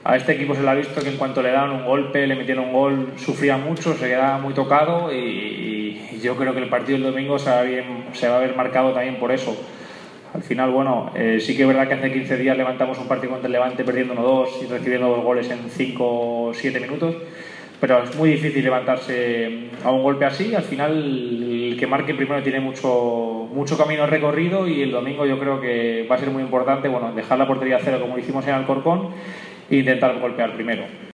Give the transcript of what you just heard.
A este equipo se le ha visto que en cuanto le daban un golpe, le metieron un gol, sufría mucho, se quedaba muy tocado y yo creo que el partido del domingo se va a ver marcado también por eso. Al final, bueno, sí que es verdad que hace 15 días levantamos un partido contra el Levante perdiendo 1-2 y recibiendo 2 goles en 5 o 7 minutos, pero es muy difícil levantarse a un golpe así. Al final, el que marque primero tiene mucho camino recorrido y el domingo yo creo que va a ser muy importante, bueno, dejar la portería a cero como lo hicimos en Alcorcón e intentar golpear primero.